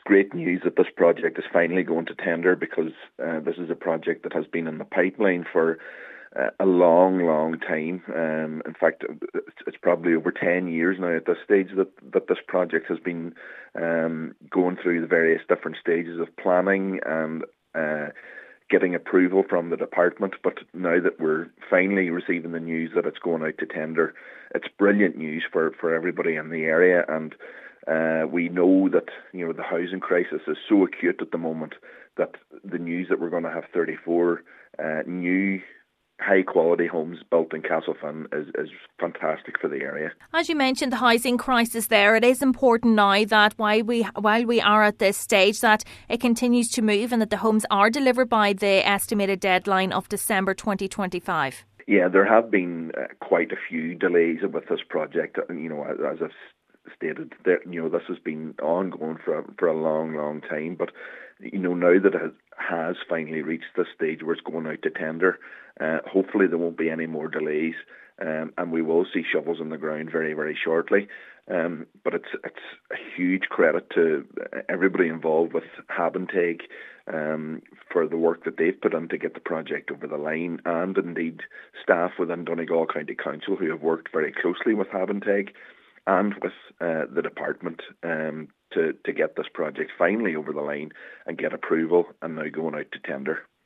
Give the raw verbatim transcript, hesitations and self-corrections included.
great news that this project is finally going to tender, because uh, this is a project that has been in the pipeline for uh, a long, long time. Um, in fact, it's probably over ten years now at this stage that, that this project has been um, going through the various different stages of planning and uh, getting approval from the department. But now that we're finally receiving the news that it's going out to tender, it's brilliant news for, for everybody in the area. And uh, we know that, you know, the housing crisis is so acute at the moment that the news that we're going to have thirty-four uh, new high-quality homes built in Castlefin is, is fantastic for the area. As you mentioned, the housing crisis there, it is important now that while we while we are at this stage that it continues to move and that the homes are delivered by the estimated deadline of December twenty twenty-five. Yeah, there have been uh, quite a few delays with this project. You know, as, as I've stated, that, you know, this has been ongoing for, for a long, long time. But, you know, now that it has finally reached this stage where it's going out to tender, Uh, hopefully there won't be any more delays, um, and we will see shovels in the ground very, very shortly. Um, but it's it's a huge credit to everybody involved with Habentag um, for the work that they've put in to get the project over the line, and indeed staff within Donegal County Council who have worked very closely with Habentag and with uh, the department um, to, to get this project finally over the line and get approval and now going out to tender.